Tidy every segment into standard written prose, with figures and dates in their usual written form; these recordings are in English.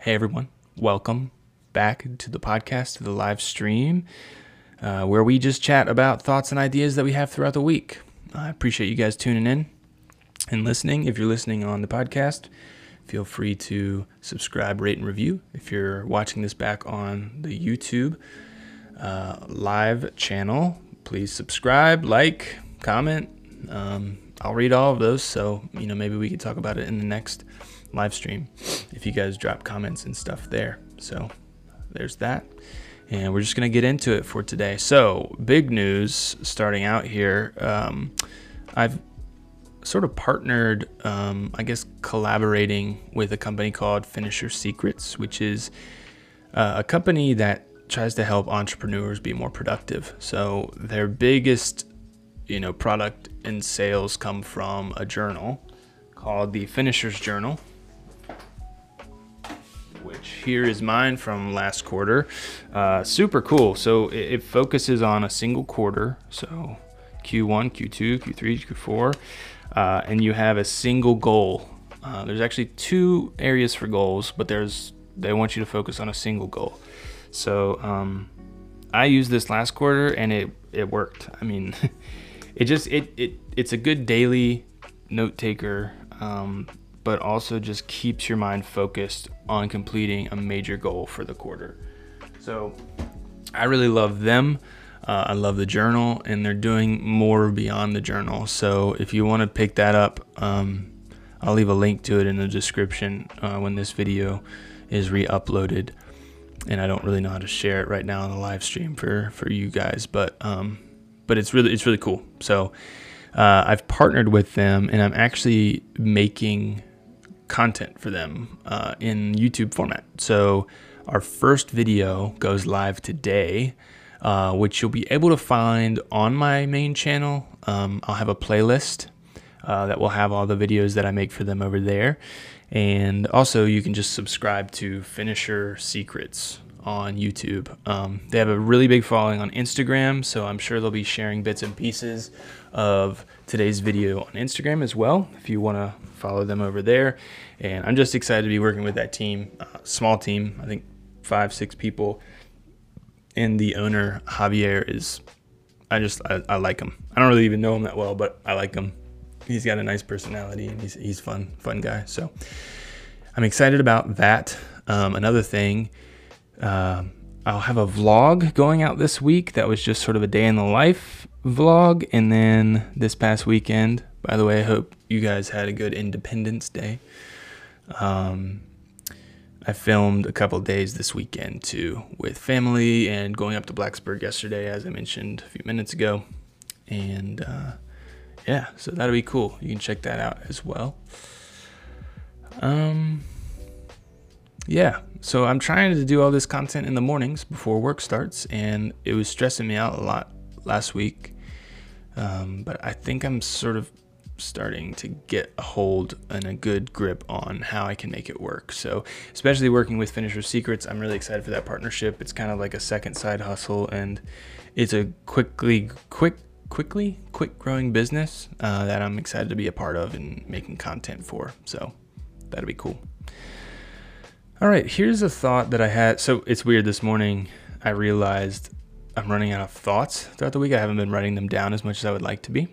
Hey everyone, welcome back to the podcast, to the live stream, where we just chat about thoughts and ideas that we have throughout the week. I appreciate you guys tuning in and listening. If you're listening on the podcast, feel free to subscribe, rate, and review. If you're watching this back on the YouTube live channel, please subscribe, like, comment. I'll read all of those, so maybe we could talk about it in the next live stream if you guys drop comments and stuff there. So there's that, and we're just gonna get into it for today. So big news starting out here. I've sort of partnered, collaborating with a company called Finisher Secrets, which is a company that tries to help entrepreneurs be more productive. So their biggest product and sales come from a journal called the Finisher's Journal, which here is mine from last quarter. Super cool. So it focuses on a single quarter. So Q1, Q2, Q3, Q4, and you have a single goal. There's actually two areas for goals, but they want you to focus on a single goal. So I used this last quarter and it worked. I mean, it's a good daily note taker, but also just keeps your mind focused on completing a major goal for the quarter. So I really love them. I love the journal, and they're doing more beyond the journal. So if you want to pick that up, I'll leave a link to it in the description when this video is re-uploaded. And I don't really know how to share it right now on the live stream for you guys, but it's really cool. So I've partnered with them, and I'm actually making content for them in YouTube format. So our first video goes live today, which you'll be able to find on my main channel. I'll have a playlist that will have all the videos that I make for them over there. And also you can just subscribe to Finisher Secrets on YouTube. They have a really big following on Instagram, so I'm sure they'll be sharing bits and pieces of today's video on Instagram as well, if you want to follow them over there. And I'm just excited to be working with that team. Small team, I think 5-6 people. And the owner, Javier, I like him. I don't really even know him that well, but I like him. He's got a nice personality, and he's fun guy. So I'm excited about that. Another thing, I'll have a vlog going out this week that was just sort of a day in the life vlog. And then this past weekend, by the way, I hope you guys had a good Independence Day. I filmed a couple days this weekend too with family, and going up to Blacksburg yesterday, as I mentioned a few minutes ago. And so that'll be cool. You can check that out as well. So I'm trying to do all this content in the mornings before work starts, and it was stressing me out a lot last week. But I think I'm sort of starting to get a hold and a good grip on how I can make it work. So especially working with Finisher Secrets, I'm really excited for that partnership. It's kind of like a second side hustle, and it's a quick growing business that I'm excited to be a part of and making content for. So that'll be cool. All right, here's a thought that I had. So it's weird, this morning I realized I'm running out of thoughts throughout the week. I haven't been writing them down as much as I would like to be.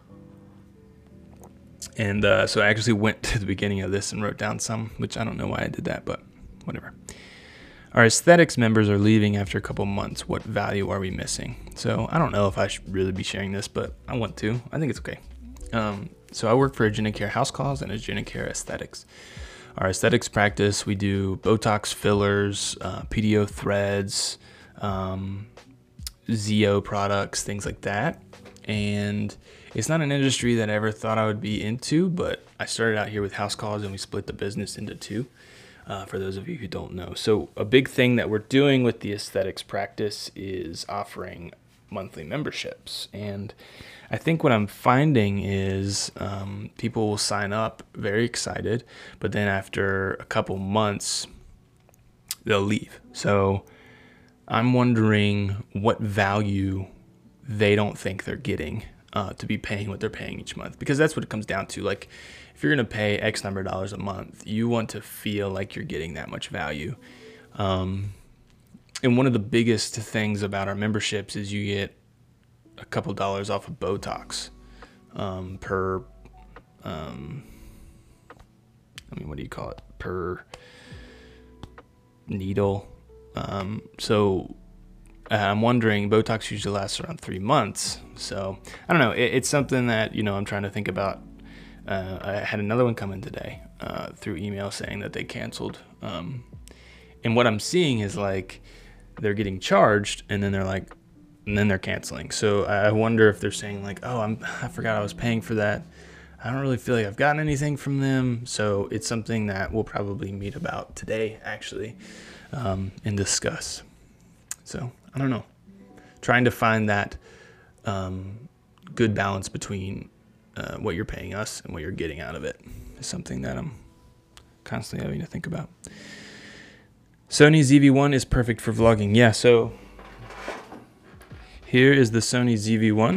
And so I actually went to the beginning of this and wrote down some, which I don't know why I did that, but whatever. Our aesthetics members are leaving after a couple months. What value are we missing? So I don't know if I should really be sharing this, but I want to. I think it's okay. So I work for Agenacare House Calls and Agenacare Aesthetics. Our aesthetics practice, we do Botox fillers, PDO threads, ZO products, things like that. And it's not an industry that I ever thought I would be into, but I started out here with House Calls, and we split the business into two, for those of you who don't know. So a big thing that we're doing with the aesthetics practice is offering monthly memberships. And I think what I'm finding is people will sign up very excited, but then after a couple months, they'll leave. So I'm wondering what value they don't think they're getting to be paying what they're paying each month, because that's what it comes down to. Like, if you're going to pay X number of dollars a month, you want to feel like you're getting that much value. And one of the biggest things about our memberships is you get a couple dollars off of Botox per, what do you call it? Per needle. So I'm wondering, Botox usually lasts around 3 months. So I don't know. It's something that, I'm trying to think about. I had another one come in today through email saying that they canceled. And what I'm seeing is like they're getting charged and then they're canceling. So I wonder if they're saying like, oh, I forgot I was paying for that. I don't really feel like I've gotten anything from them. So it's something that we'll probably meet about today, actually, and discuss. So I don't know. Trying to find that good balance between what you're paying us and what you're getting out of it is something that I'm constantly having to think about. Sony ZV-1 is perfect for vlogging. Yeah, so here is the Sony ZV-1.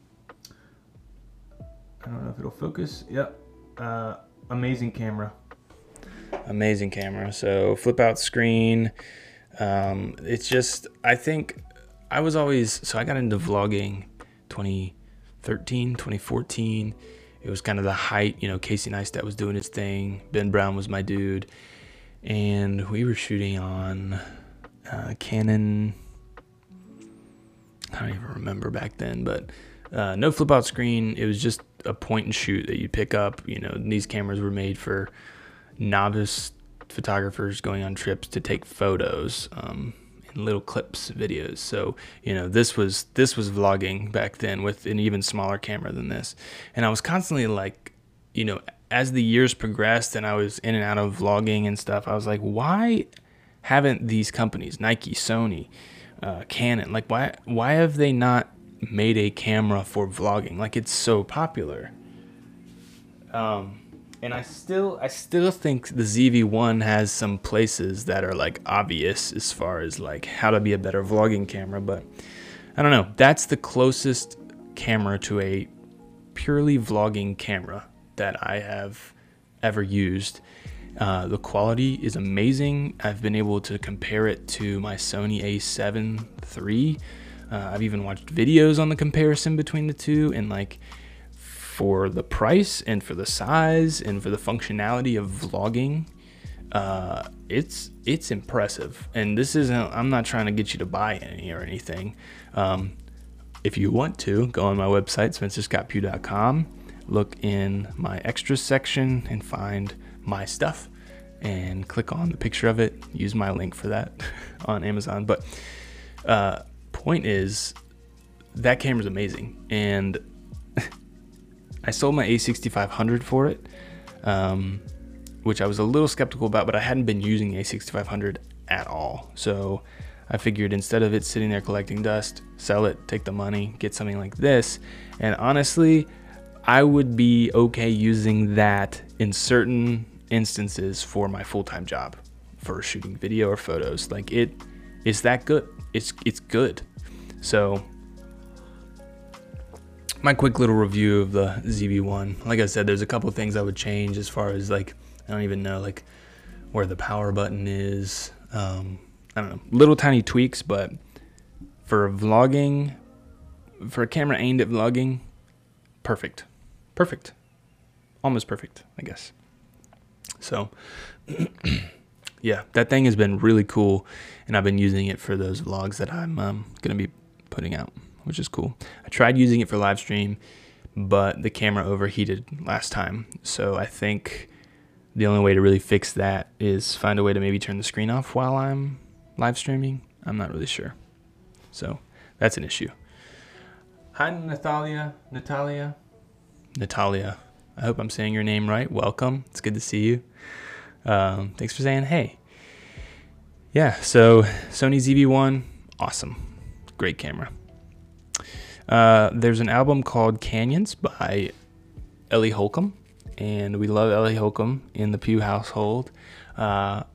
I don't know if it'll focus. Yep. Amazing camera. Amazing camera. So flip out screen. It's just, I think I was always, so I got into vlogging 2013, 2014. It was kind of the height, Casey Neistat was doing his thing. Ben Brown was my dude. And we were shooting on Canon, I don't even remember back then, but no flip out screen. It was just a point and shoot that you pick up. These cameras were made for novice photographers going on trips to take photos in little clips, videos. So this was vlogging back then with an even smaller camera than this. And I was constantly like, as the years progressed and I was in and out of vlogging and stuff, I was like, why haven't these companies, Nike, Sony, Canon, like why have they not made a camera for vlogging? Like, it's so popular. And I still think the ZV-1 has some places that are like obvious as far as like how to be a better vlogging camera, but I don't know. That's the closest camera to a purely vlogging camera that I have ever used. The quality is amazing. I've been able to compare it to my Sony a7 III. I've even watched videos on the comparison between the two, and like for the price and for the size and for the functionality of vlogging, it's impressive. And this isn't, I'm not trying to get you to buy any or anything. If you want to, go on my website, spencerscottpugh.com, look in my extras section and find my stuff and click on the picture of it. Use my link for that on Amazon. But point is, that camera's amazing. And I sold my A6500 for it, which I was a little skeptical about, but I hadn't been using the A6500 at all. So I figured instead of it sitting there collecting dust, sell it, take the money, get something like this. And honestly, I would be okay using that in certain instances for my full-time job, for shooting video or photos. Like, it's that good. It's good. So my quick little review of the ZV-1. Like I said, there's a couple things I would change as far as like, I don't even know like where the power button is. I don't know, little tiny tweaks, but for vlogging, for a camera aimed at vlogging, perfect. Almost perfect, I guess. So yeah, that thing has been really cool, and I've been using it for those vlogs that I'm gonna be putting out, which is cool. I tried using it for live stream, but the camera overheated last time. So I think the only way to really fix that is find a way to maybe turn the screen off while I'm live streaming. I'm not really sure. So that's an issue. Hi, Natalia. I hope I'm saying your name right. Welcome. It's good to see you. Thanks for saying hey. Yeah, so Sony ZV-1, awesome. Great camera. There's an album called Canyons by Ellie Holcomb, and we love Ellie Holcomb in the Pugh household.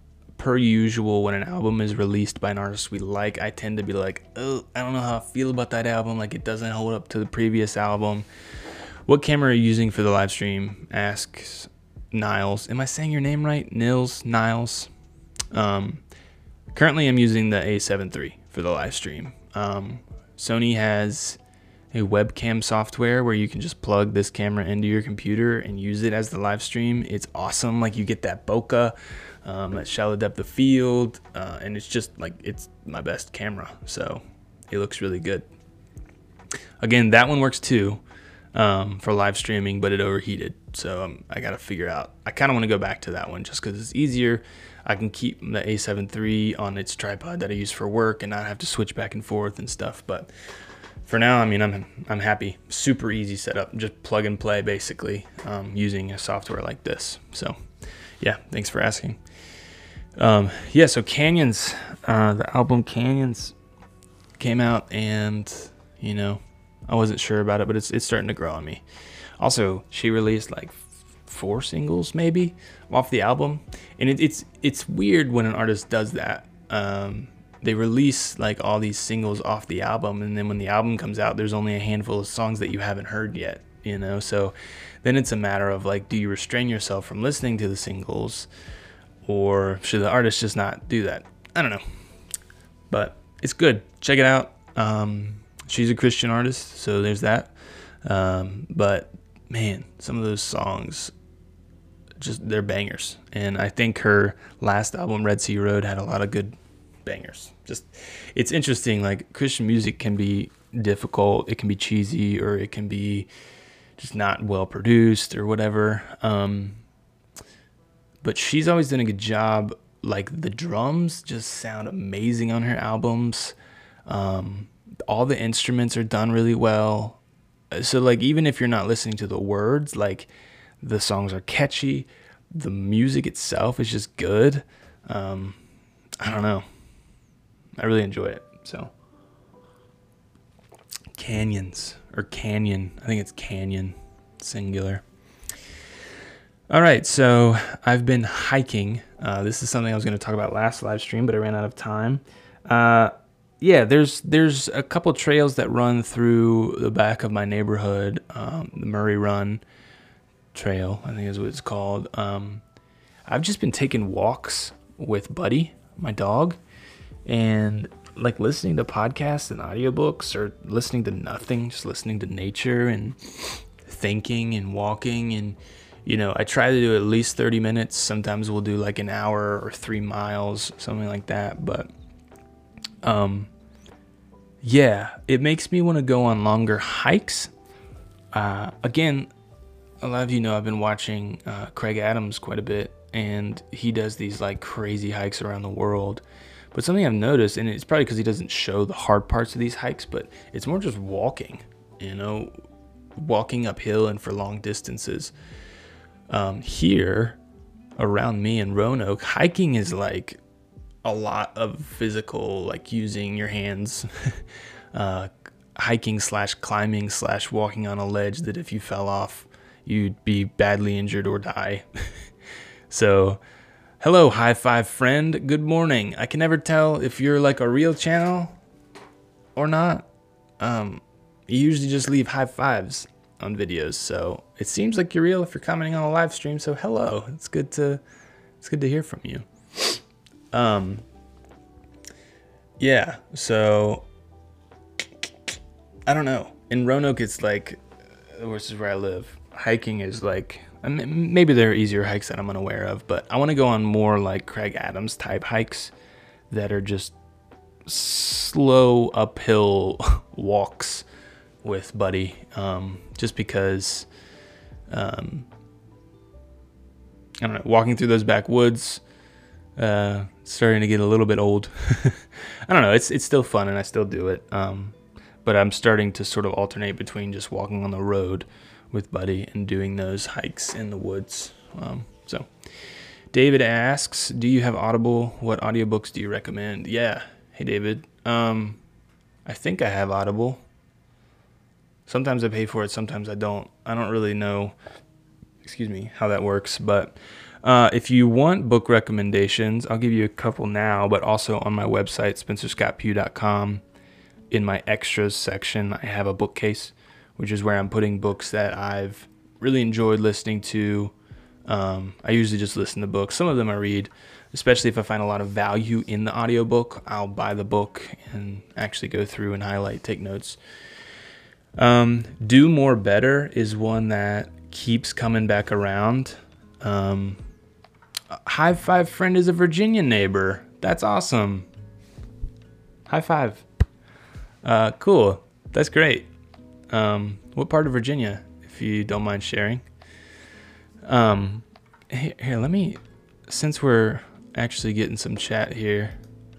per usual, when an album is released by an artist we like, I tend to be like, oh, I don't know how I feel about that album. Like, it doesn't hold up to the previous album. What camera are you using for the live stream? Asks Niles. Am I saying your name right? Niles. Currently, I'm using the A7 III for the live stream. Sony has a webcam software where you can just plug this camera into your computer and use it as the live stream. It's awesome. Like, you get that bokeh, that shallow depth of field, and it's just like, it's my best camera. So it looks really good. Again, that one works too, for live streaming, but it overheated. So I got to figure out, I kind of want to go back to that one just because it's easier. I can keep the A7 III on its tripod that I use for work and not have to switch back and forth and stuff. But for now, I mean, I'm happy. Super easy setup, just plug and play basically, using a software like this. So yeah, thanks for asking. Yeah, so Canyons, the album Canyons came out, and you know, I wasn't sure about it, but it's starting to grow on me. Also, she released like 4 singles maybe off the album, and it's weird when an artist does that. They release like all these singles off the album, and then when the album comes out, there's only a handful of songs that you haven't heard yet, you know? So then it's a matter of like, do you restrain yourself from listening to the singles, or should the artist just not do that? I don't know, but it's good. Check it out. She's a Christian artist, so there's that. But man, some of those songs, just, they're bangers. And I think her last album, Red Sea Road, had a lot of good bangers. Just, it's interesting, like, Christian music can be difficult, it can be cheesy, or it can be just not well produced or whatever. But she's always done a good job. Like, the drums just sound amazing on her albums. All the instruments are done really well. So like, even if you're not listening to the words, like, the songs are catchy, the music itself is just good. I don't know, I really enjoy it. So Canyons, or Canyon, I think it's Canyon, singular. All right, so I've been hiking. This is something I was going to talk about last live stream, but I ran out of time. Yeah, there's a couple trails that run through the back of my neighborhood. The Murray Run Trail, I think is what it's called. I've just been taking walks with Buddy, my dog, and like listening to podcasts and audiobooks, or listening to nothing, just listening to nature and thinking and walking. And you know, I try to do at least 30 minutes. Sometimes we'll do like an hour or 3 miles, something like that. But yeah, it makes me want to go on longer hikes. Again, a lot of you know I've been watching Craig Adams quite a bit, and he does these like crazy hikes around the world. But something I've noticed, and it's probably because he doesn't show the hard parts of these hikes, but it's more just walking, you know, walking uphill and for long distances. Here around me in Roanoke, hiking is like a lot of physical, like using your hands, hiking / climbing / walking on a ledge that if you fell off, you'd be badly injured or die. So, hello, high five friend. Good morning. I can never tell if you're like a real channel or not. You usually just leave high fives on videos, so it seems like you're real if you're commenting on a live stream. So hello. It's good to hear from you. Yeah, so I don't know. In Roanoke, it's like, which is where I live, hiking is like, maybe there are easier hikes that I'm unaware of, but I want to go on more like Craig Adams type hikes that are just slow uphill walks with Buddy, just because I don't know, walking through those backwoods, starting to get a little bit old. I don't know, it's still fun and I still do it, but I'm starting to sort of alternate between just walking on the road with Buddy and doing those hikes in the woods. So David asks, do you have Audible? What audiobooks do you recommend? Yeah, hey David, I think I have Audible. Sometimes I pay for it, sometimes I don't. I don't really know, how that works, but If you want book recommendations, I'll give you a couple now, but also on my website, spencerscottpugh.com. In my extras section, I have a bookcase, which is where I'm putting books that I've really enjoyed listening to. I usually just listen to books. Some of them I read, especially if I find a lot of value in the audiobook. I'll buy the book and actually go through and highlight, take notes. Do More Better is one that keeps coming back around. High Five Friend is a Virginia neighbor. That's awesome. High five. Cool. That's great. What part of Virginia, if you don't mind sharing? Here, let me, since we're actually getting some chat here,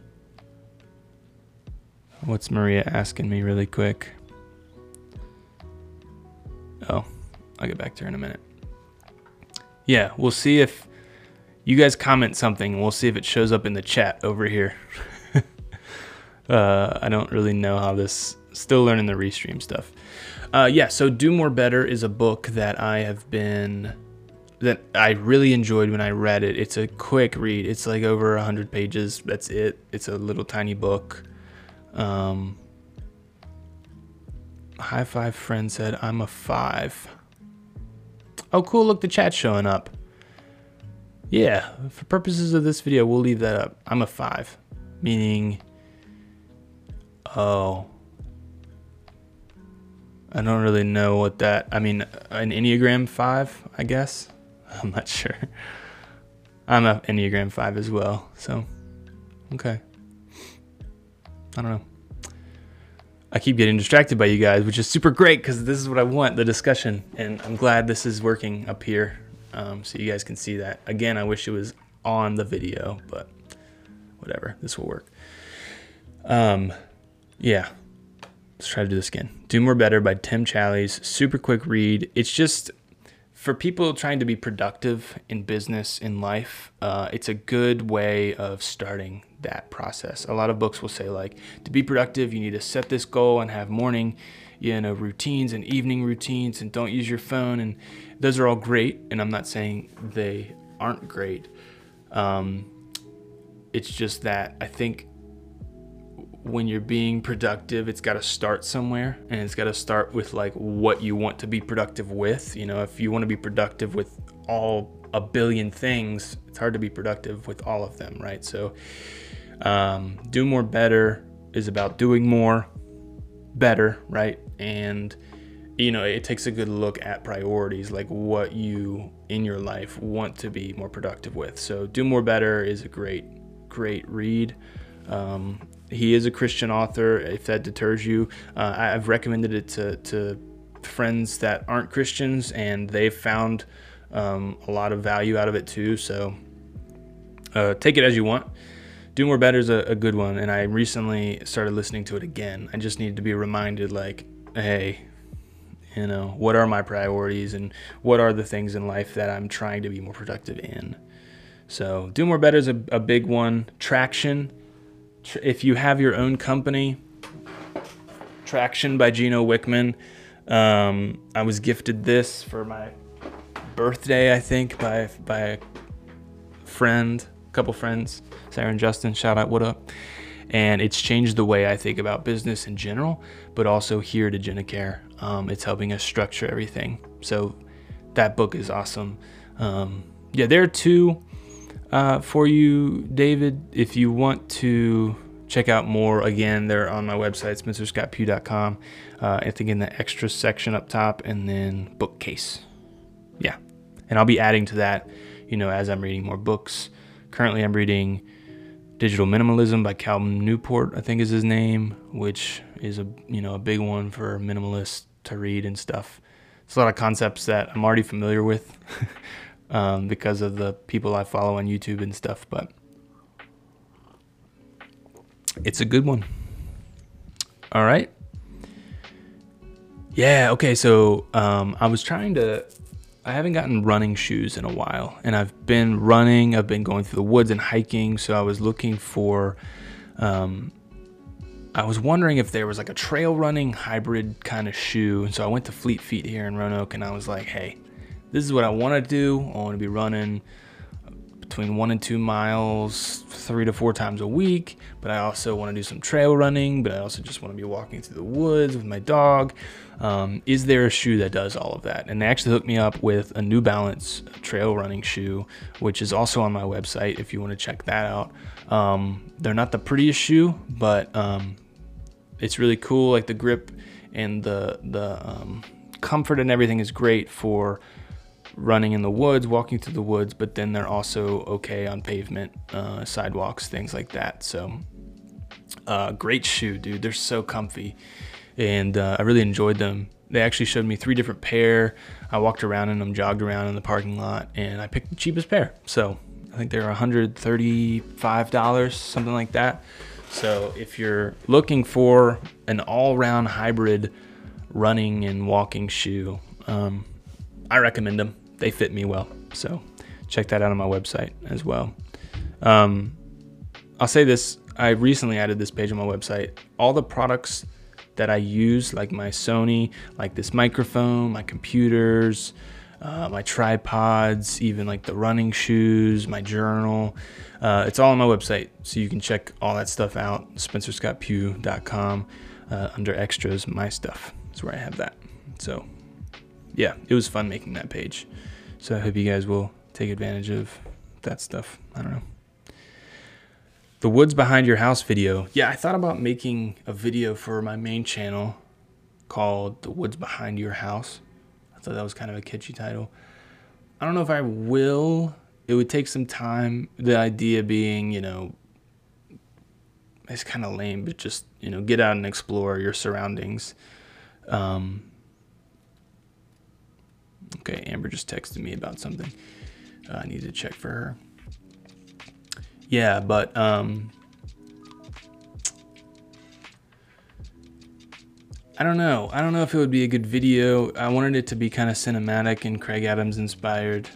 what's Maria asking me really quick? Oh, I'll get back to her in a minute. Yeah, we'll see if you guys comment something. We'll see if it shows up in the chat over here. I don't really know how this, still learning the restream stuff. Yeah, so Do More Better is a book that that I really enjoyed when I read it. It's a quick read. It's like over 100 pages. That's it. It's a little tiny book. High Five Friend said, I'm a 5. Oh, cool. Look, the chat's showing up. Yeah, for purposes of this video, we'll leave that up. I'm a 5, meaning, oh, I don't really know what that, I mean, an Enneagram 5, I guess. I'm not sure. I'm an Enneagram 5 as well, so, okay. I don't know. I keep getting distracted by you guys, which is super great because this is what I want, the discussion, and I'm glad this is working up here. So you guys can see that. Again, I wish it was on the video, but whatever, this will work. Yeah, let's try to do this again. Do More Better by Tim Challies. Super quick read. It's just for people trying to be productive in business, in life. It's a good way of starting that process. A lot of books will say, like, to be productive, you need to set this goal and have morning, routines and evening routines, and don't use your phone. And those are all great, and I'm not saying they aren't great. It's just that I think when you're being productive, it's got to start somewhere, and it's got to start with like what you want to be productive with. If you want to be productive with all a billion things, it's hard to be productive with all of them, right? So Do More Better is about doing more better, right? And it takes a good look at priorities, like what you in your life want to be more productive with. So Do More Better is a great read. He is a Christian author, if that deters you. I've recommended it to friends that aren't Christians, and they've found a lot of value out of it too. So take it as you want. Do More Better is a good one, and I recently started listening to it again. I just needed to be reminded, like, hey, what are my priorities, and what are the things in life that I'm trying to be more productive in? So Do More Better is a big one. Traction. If you have your own company, Traction by Gino Wickman. I was gifted this for my birthday, I think, by a friend, a couple friends, Sarah and Justin, shout out, what up? And it's changed the way I think about business in general, but also here to GenaCare. It's helping us structure everything. So that book is awesome. Yeah, there are two for you, David. If you want to check out more, again, they're on my website, spencerscottpugh.com. I think in the extra section up top, and then bookcase. Yeah, and I'll be adding to that, as I'm reading more books. Currently, I'm reading Digital Minimalism by Calvin Newport, I think is his name, which is a big one for minimalists to read and stuff. It's a lot of concepts that I'm already familiar with because of the people I follow on YouTube and stuff, but it's a good one. All right. Yeah, okay, so I haven't gotten running shoes in a while, and I've been running, I've been going through the woods and hiking, so I was looking for, I was wondering if there was like a trail running hybrid kind of shoe, and so I went to Fleet Feet here in Roanoke, and I was like, hey, this is what I want to do. I want to be running between 1 and 2 miles 3 to 4 times a week, but I also want to do some trail running, but I also just want to be walking through the woods with my dog. Is there a shoe that does all of that? And they actually hooked me up with a New Balance trail running shoe, which is also on my website if you want to check that out. They're not the prettiest shoe, but it's really cool. Like the grip and the comfort and everything is great for running in the woods, walking through the woods, but then they're also okay on pavement, sidewalks, things like that. So great shoe, dude. They're so comfy, and I really enjoyed them. They actually showed me 3 different pair. I walked around in them, jogged around in the parking lot, and I picked the cheapest pair. So I think they're $135, something like that. So if you're looking for an all-round hybrid running and walking shoe, I recommend them. They fit me well. So check that out on my website as well. I'll say this, I recently added this page on my website. All the products that I use, like my Sony, like this microphone, my computers, my tripods, even like the running shoes, my journal, it's all on my website. So you can check all that stuff out, spencerscottpugh.com, under extras, my stuff. That's where I have that. So yeah, it was fun making that page. So I hope you guys will take advantage of that stuff. I don't know. The woods behind your house video. Yeah, I thought about making a video for my main channel called The Woods Behind Your House. I thought that was kind of a catchy title. I don't know if I will. It would take some time. The idea being, you know, it's kind of lame, but just, you know, get out and explore your surroundings. Okay, Amber just texted me about something. I need to check for her. Yeah, but I don't know. I don't know if it would be a good video. I wanted it to be kind of cinematic and Craig Adams inspired,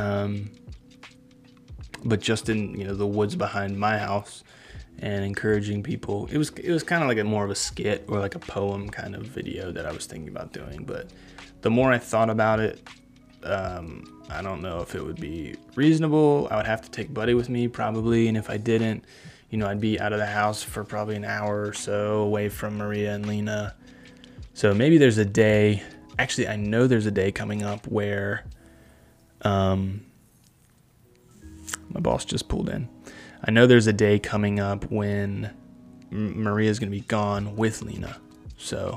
but just in, you know, the woods behind my house and encouraging people. It was kind of like more of a skit or like a poem kind of video that I was thinking about doing. But the more I thought about it, I don't know if it would be reasonable. I would have to take Buddy with me probably, and if I didn't, you know, I'd be out of the house for probably an hour or so away from Maria and Lena. So maybe there's a day, actually I know there's a day coming up where my boss just pulled in. I know there's a day coming up when Maria's gonna be gone with Lena, so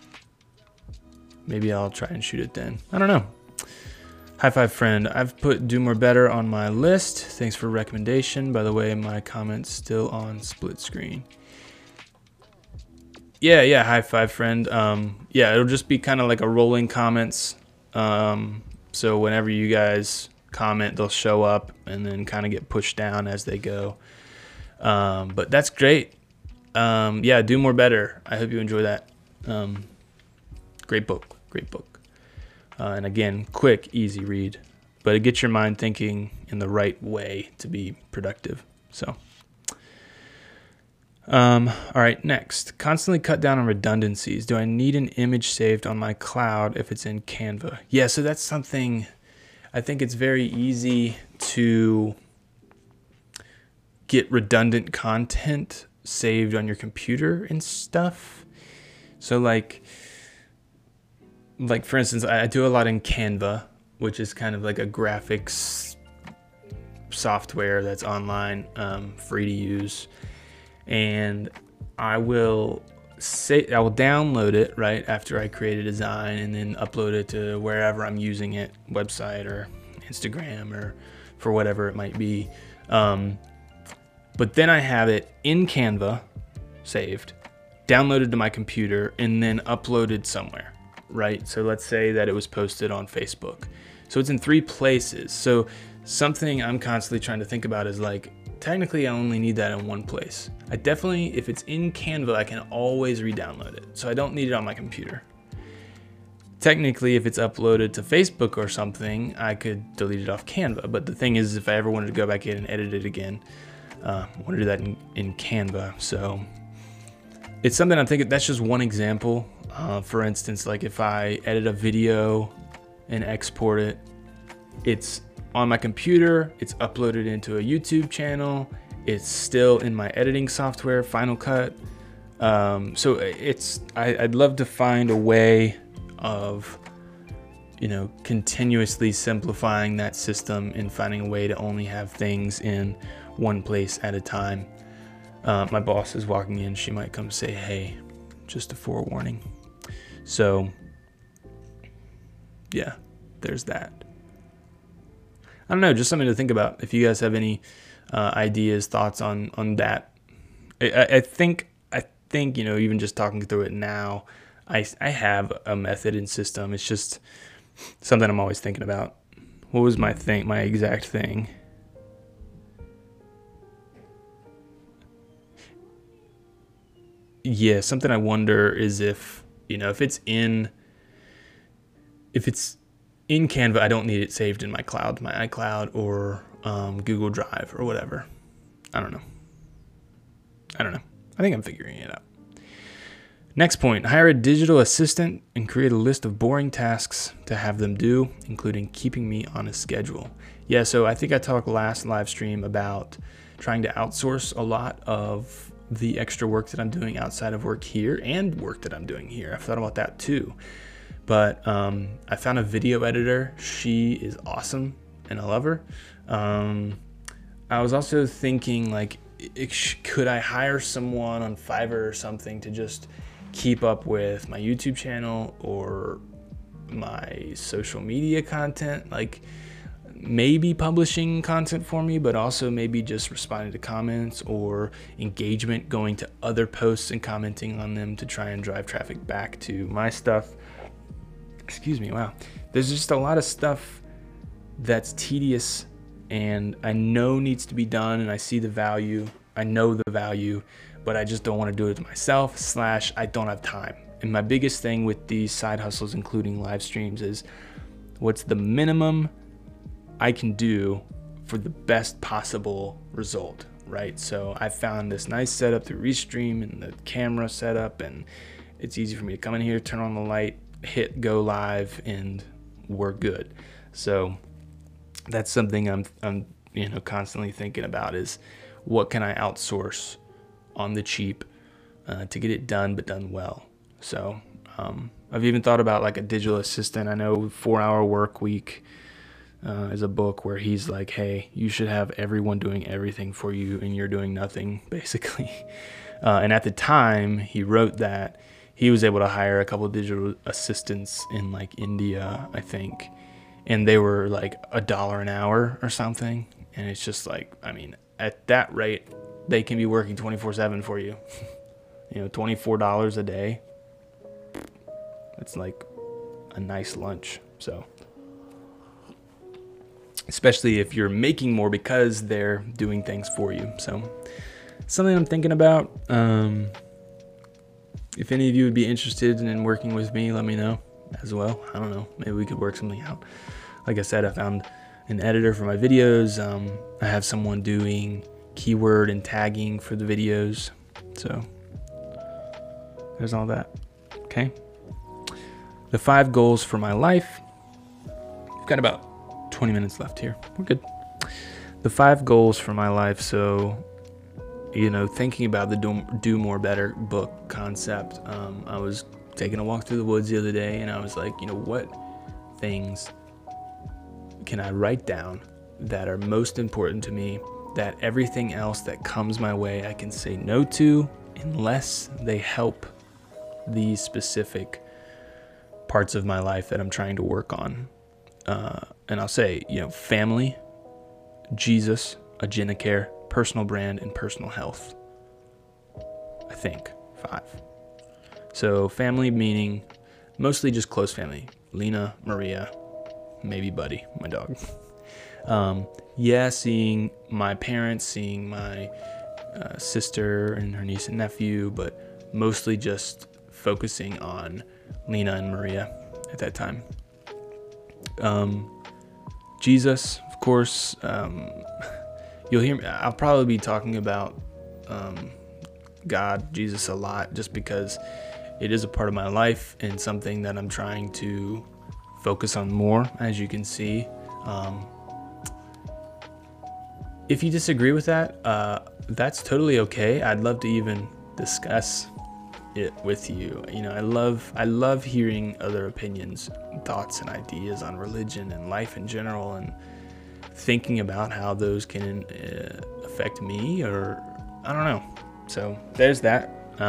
maybe I'll try and shoot it then. I don't know. High five friend. I've put Do More Better on my list. Thanks for recommendation. By the way, my comment's still on split screen. Yeah, high five friend. Yeah, it'll just be kind of like a rolling comments. So whenever you guys comment, they'll show up and then kind of get pushed down as they go. But that's great. Yeah, Do More Better. I hope you enjoy that. Great book. And again, quick, easy read, but it gets your mind thinking in the right way to be productive. So, all right, next, constantly cut down on redundancies. Do I need an image saved on my cloud if it's in Canva? Yeah, so that's something, I think it's very easy to get redundant content saved on your computer and stuff. So like for instance, I do a lot in Canva, which is kind of like a graphics software that's online, free to use. And I will download it right after I create a design and then upload it to wherever I'm using it, website or Instagram or for whatever it might be. But then I have it in Canva saved, downloaded to my computer, and then uploaded somewhere. Right? So let's say that it was posted on Facebook. So it's in 3 places. So something I'm constantly trying to think about is like, technically I only need that in 1 place. I definitely, if it's in Canva, I can always re-download it. So I don't need it on my computer. Technically, if it's uploaded to Facebook or something, I could delete it off Canva. But the thing is, if I ever wanted to go back in and edit it again, I want to do that in Canva. So it's something I'm thinking, that's just one example. For instance, like if I edit a video and export it, it's on my computer, it's uploaded into a YouTube channel. It's still in my editing software, Final Cut. So I'd love to find a way of, continuously simplifying that system and finding a way to only have things in one place at a time. My boss is walking in. She might come say, hey, just a forewarning. So yeah, there's that. I don't know, just something to think about. If you guys have any ideas, thoughts on that. I think, even just talking through it now, I have a method and system. It's just something I'm always thinking about. What was my exact thing? Yeah, something I wonder is if it's in Canva, I don't need it saved in my cloud, my iCloud or Google Drive or whatever. I don't know. I think I'm figuring it out. Next point, hire a digital assistant and create a list of boring tasks to have them do, including keeping me on a schedule. Yeah, so I think I talked last live stream about trying to outsource a lot of the extra work that I'm doing outside of work here and work that I'm doing here. I've thought about that too. But I found a video editor. She is awesome and I love her. I was also thinking, like, could I hire someone on Fiverr or something to just keep up with my YouTube channel or my social media content, like maybe publishing content for me, but also maybe just responding to comments or engagement, going to other posts and commenting on them to try and drive traffic back to my stuff. Excuse me. Wow. There's just a lot of stuff that's tedious and I know needs to be done, and I see the value. I know the value, but I just don't want to do it myself / I don't have time. And my biggest thing with these side hustles, including live streams, is what's the minimum I can do for the best possible result, right? So I found this nice setup through Restream and the camera setup, and it's easy for me to come in here, turn on the light, hit go live, and we're good. So that's something I'm constantly thinking about, is what can I outsource on the cheap to get it done, but done well. So I've even thought about like a digital assistant. I know 4-Hour Work Week is a book where he's like, hey, you should have everyone doing everything for you and you're doing nothing, basically. And at the time he wrote that, he was able to hire a couple of digital assistants in like India, I think, and they were like $1 an hour or something. And it's just like, I mean, at that rate, they can be working 24/7 for you. $24 a day. It's like a nice lunch. So, especially if you're making more because they're doing things for you. So, something I'm thinking about. If any of you would be interested in working with me, let me know as well. I don't know. Maybe we could work something out. Like I said, I found an editor for my videos. I have someone doing keyword and tagging for the videos. So there's all that. Okay. The 5 goals for my life. We've got about 20 minutes left here. We're good. The 5 goals for my life. So, thinking about the Do More Better book concept, I was taking a walk through the woods the other day and I was like, what things can I write down that are most important to me, that everything else that comes my way I can say no to unless they help these specific parts of my life that I'm trying to work on. And I'll say, family, Jesus, Agenacare, personal brand, and personal health. I think 5. So family meaning mostly just close family. Lena, Maria, maybe Buddy, my dog. Seeing my parents, seeing my sister and her niece and nephew, but mostly just focusing on Lena and Maria at that time. Jesus, of course. You'll hear me. I'll probably be talking about God, Jesus a lot, just because it is a part of my life and something that I'm trying to focus on more, as you can see. if you disagree with that, that's totally okay. I'd love to even discuss it with you. You know, I love hearing other opinions, thoughts, and ideas on religion and life in general, and thinking about how those can affect me, or I don't know. So there's that.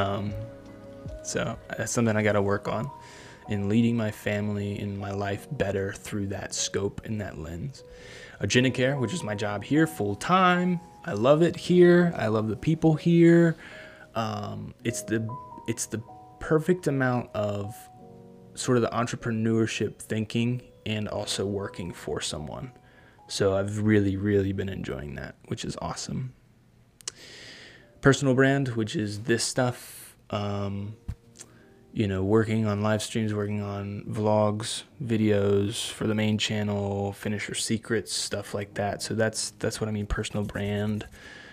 So that's something I got to work on, in leading my family and my life better through that scope and that lens. Agenacare, which is my job here full time. I love it here. I love the people here. It's the perfect amount of sort of the entrepreneurship thinking and also working for someone. So I've really, really been enjoying that, which is awesome. Personal brand, which is this stuff, you know, working on live streams, working on vlogs, videos for the main channel, Finisher Secrets, stuff like that. So that's what I mean, personal brand.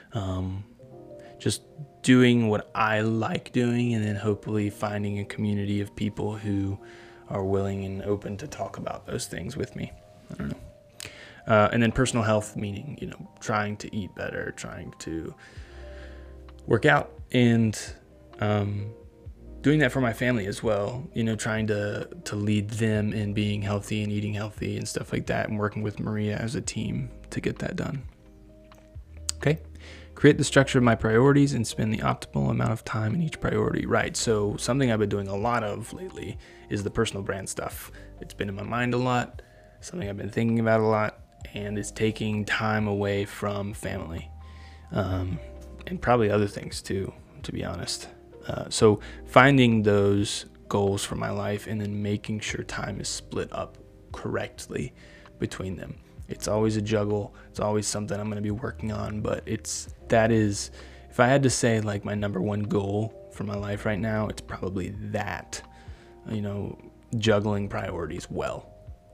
Just doing what I like doing, and then hopefully finding a community of people who are willing and open to talk about those things with me. I don't know. And then personal health, meaning, you know, trying to eat better, trying to work out, and doing that for my family as well, you know, trying to lead them in being healthy and eating healthy and stuff like that, and working with Maria as a team to get that done. Okay. Create the structure of my priorities and spend the optimal amount of time in each priority. Right. So something I've been doing a lot of lately is the personal brand stuff. It's been in my mind a lot, something I've been thinking about a lot, and it's taking time away from family, and probably other things too, to be honest. So finding those goals for my life and then making sure time is split up correctly between them. It's always a juggle. It's always something I'm going to be working on, but that is, if I had to say like my number one goal for my life right now, it's probably that, you know, juggling priorities well.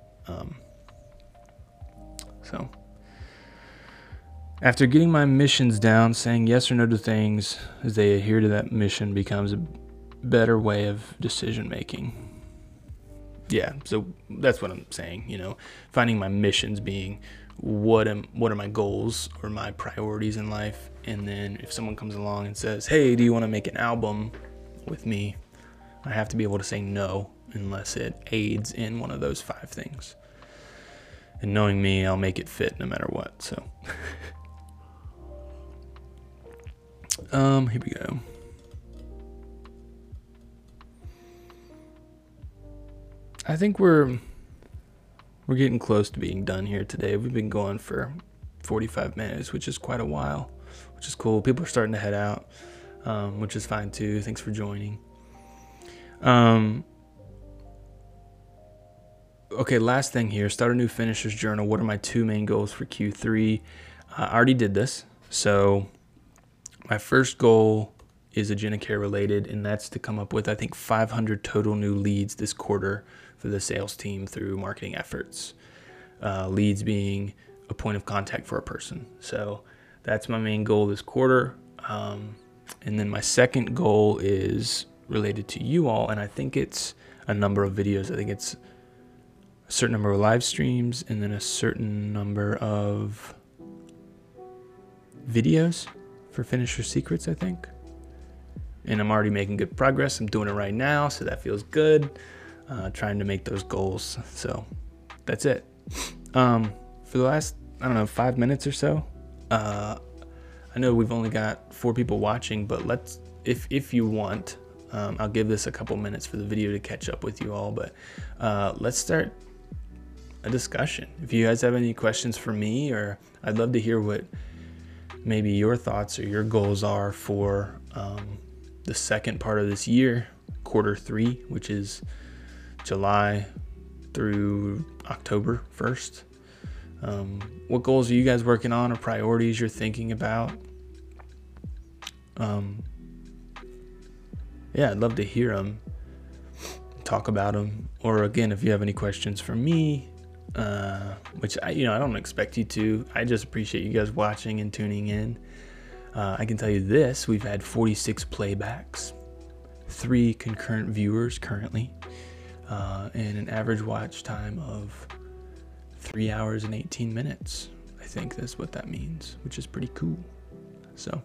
So after getting my missions down, saying yes or no to things as they adhere to that mission becomes a better way of decision making. Yeah, so that's what I'm saying, you know, finding my missions being what are my goals or my priorities in life, and then if someone comes along and says, hey, do you want to make an album with me, I have to be able to say no unless it aids in one of those 5 things. And knowing me, I'll make it fit no matter what. So here we go. I think we're getting close to being done here today. We've been going for 45 minutes, which is quite a while, which is cool. People are starting to head out, which is fine too. Thanks for joining. Okay, last thing here. Start a new finisher's journal. What are my 2 main goals for Q3? I already did this. So my first goal is Agenacare related, and that's to come up with, I think, 500 total new leads this quarter for the sales team through marketing efforts. Leads being a point of contact for a person. So that's my main goal this quarter. And then my second goal is related to you all, and I think it's a number of videos. I think it's a certain number of live streams and then a certain number of videos for Finisher Secrets, I think. And I'm already making good progress. I'm doing it right now, so that feels good. Trying to make those goals. So that's it. For the last, 5 minutes or so, I know we've only got 4 people watching, but if you want, I'll give this a couple minutes for the video to catch up with you all, but let's start a discussion. If you guys have any questions for me, or I'd love to hear what maybe your thoughts or your goals are for the second part of this year, quarter 3, which is July through October 1st. What goals are you guys working on, or priorities you're thinking about? Yeah, I'd love to hear them, talk about them. Or again, if you have any questions for me, which I don't expect you to. I just appreciate you guys watching and tuning in. I can tell you this: we've had 46 playbacks, 3 concurrent viewers currently, and an average watch time of 3 hours and 18 minutes, I think that's what that means, which is pretty cool. So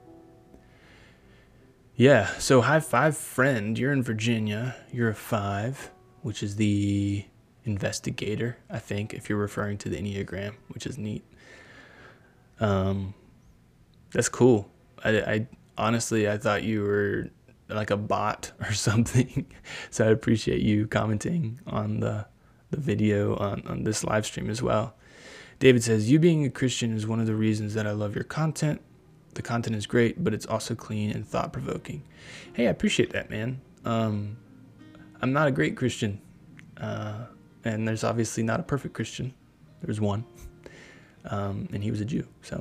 yeah, so high five friend, you're in Virginia, you're a 5, which is the investigator, I think, if you're referring to the Enneagram, which is neat. That's cool. I honestly, I thought you were like a bot or something. So I appreciate you commenting on the video on this live stream as well. David says, you being a Christian is one of the reasons that I love your content. The content is great, but it's also clean and thought-provoking. Hey, I appreciate that, man. I'm not a great Christian. And there's obviously not a perfect Christian. There's one. And he was a Jew. So,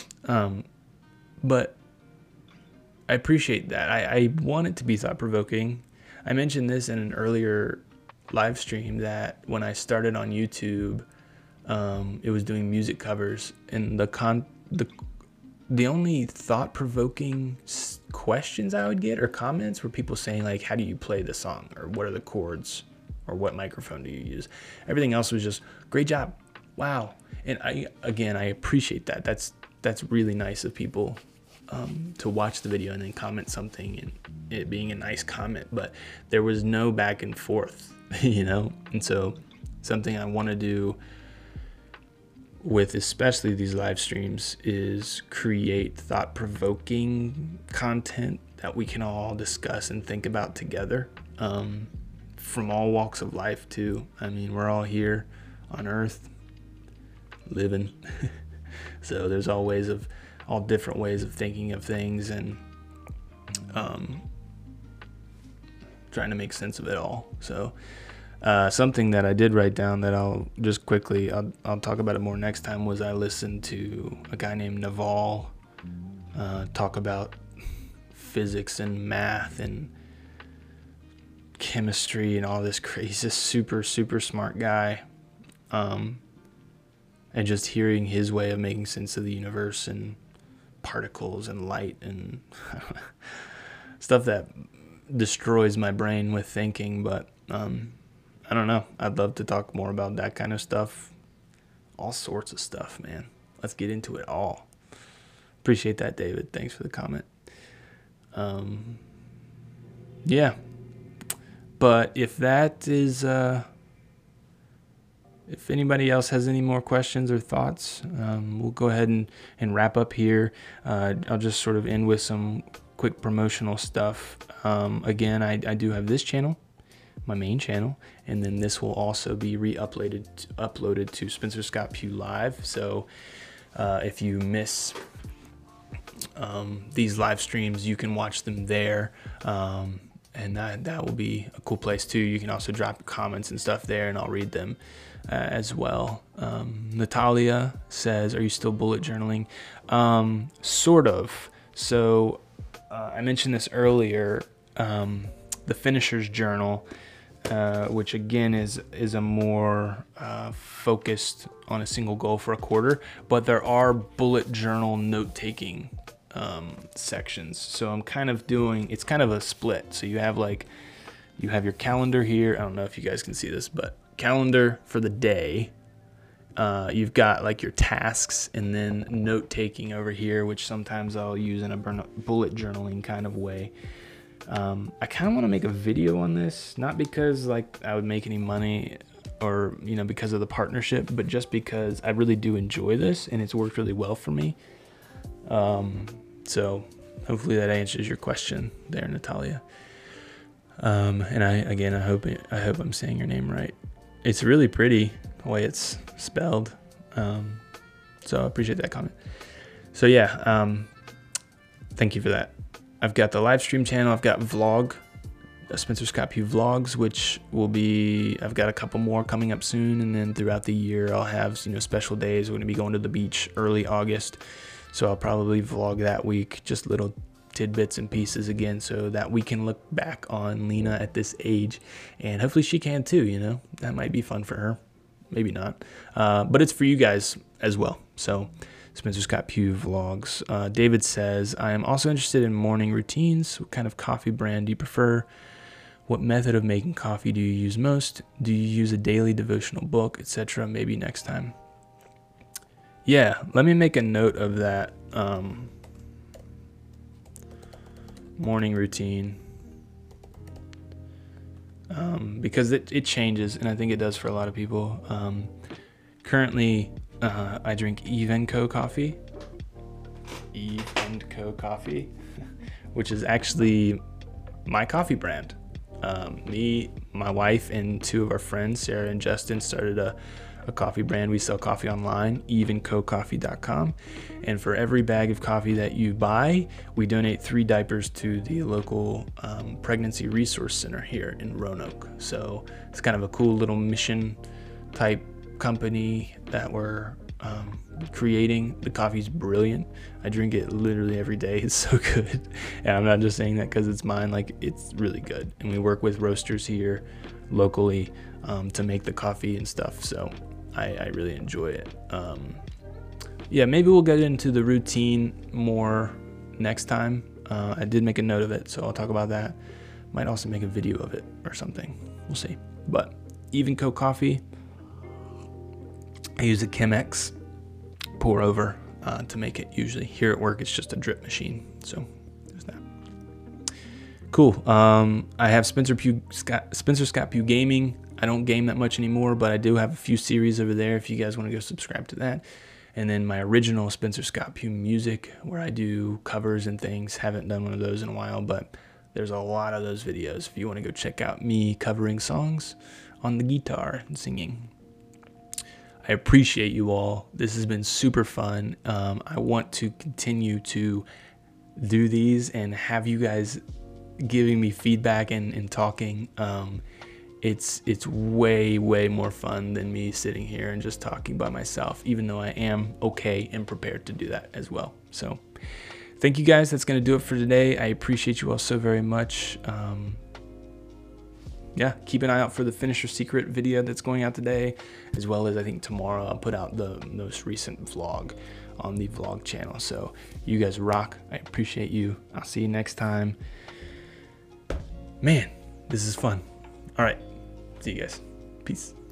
but I appreciate that. I want it to be thought-provoking. I mentioned this in an earlier live stream that when I started on YouTube, it was doing music covers, and the only thought-provoking questions I would get or comments were people saying like, how do you play the song, or what are the chords, or what microphone do you use? Everything else was just great job, wow. And I appreciate that. That's really nice of people to watch the video and then comment something, and it being a nice comment, but there was no back and forth, you know. And so something I want to do with especially these live streams is create thought-provoking content that we can all discuss and think about together, from all walks of life too. I mean, we're all here on earth living. So there's all different ways of thinking of things, and trying to make sense of it all. So something that I did write down that I'll just quickly, I'll talk about it more next time, was I listened to a guy named Naval talk about physics and math and chemistry and all this crazy, super smart guy. And just hearing his way of making sense of the universe and particles and light and stuff that destroys my brain with thinking, but I don't know. I'd love to talk more about that kind of stuff. All sorts of stuff, man. Let's get into it all. Appreciate that, David. Thanks for the comment. Yeah. But if that is, if anybody else has any more questions or thoughts, we'll go ahead and wrap up here. I'll just sort of end with some quick promotional stuff. Again, I do have this channel, my main channel, and then this will also be uploaded to Spencer Scott Pew Live. So if you miss these live streams, you can watch them there, and that will be a cool place too. You can also drop comments and stuff there, and I'll read them as well. Natalia says, are you still bullet journaling? Sort of. So I mentioned this earlier, the finisher's journal, which again is a more focused on a single goal for a quarter, but there are bullet journal note-taking sections. So I'm kind of doing, it's kind of a split. So you have your calendar here. I don't know if you guys can see this, but calendar for the day. You've got like your tasks, and then note-taking over here, which sometimes I'll use in a bullet journaling kind of way. I kind of want to make a video on this, not because like I would make any money or, you know, because of the partnership, but just because I really do enjoy this and it's worked really well for me. So hopefully that answers your question there, Natalia. And I hope I'm saying your name right. It's really pretty the way it's spelled. So I appreciate that comment. So yeah, thank you for that. I've got the live stream channel. I've got vlog, Spencer Scott Pew Vlogs, which will be, I've got a couple more coming up soon. And then throughout the year, I'll have, you know, special days. We're going to be going to the beach early August. So I'll probably vlog that week, just little tidbits and pieces again, so that we can look back on Lena at this age, and hopefully she can too, you know. That might be fun for her, maybe not, but it's for you guys as well. So Spencer Scott Pew Vlogs. David says, I am also interested in morning routines. What kind of coffee brand do you prefer? What method of making coffee do you use most? Do you use a daily devotional book, etc.? Maybe next time. Yeah, let me make a note of that. Morning routine. Because it changes, and I think it does for a lot of people. Currently, I drink Eve & Co coffee. Eve & Co coffee, which is actually my coffee brand. Me, my wife, and two of our friends, Sarah and Justin, started a coffee brand. We sell coffee online, eveandcocoffee.com. And for every bag of coffee that you buy, we donate 3 diapers to the local pregnancy resource center here in Roanoke. So it's kind of a cool little mission type company that we're creating. The coffee's brilliant. I drink it literally every day. It's so good. And I'm not just saying that because it's mine. Like, it's really good. And we work with roasters here locally to make the coffee and stuff. So I really enjoy it. Yeah, maybe we'll get into the routine more next time. I did make a note of it, so I'll talk about that. Might also make a video of it or something. We'll see. But Eve & Co coffee, I use a Chemex pour over to make it. Usually here at work, it's just a drip machine. So there's that. Cool. I have Spencer Scott Pugh Gaming. I don't game that much anymore, but I do have a few series over there if you guys want to go subscribe to that. And then my original Spencer Scott Pugh Music, where I do covers and things. Haven't done one of those in a while, but there's a lot of those videos if you want to go check out me covering songs on the guitar and singing. I appreciate you all. This has been super fun. I want to continue to do these and have you guys giving me feedback and talking. It's way more fun than me sitting here and just talking by myself, even though I am okay and prepared to do that as well. So thank you guys. That's going to do it for today. I appreciate you all so very much. Yeah, keep an eye out for the Finisher Secret video that's going out today, as well as I think tomorrow I'll put out the most recent vlog on the vlog channel. So you guys rock. I appreciate you. I'll see you next time. Man, this is fun. All right. See you guys. Peace.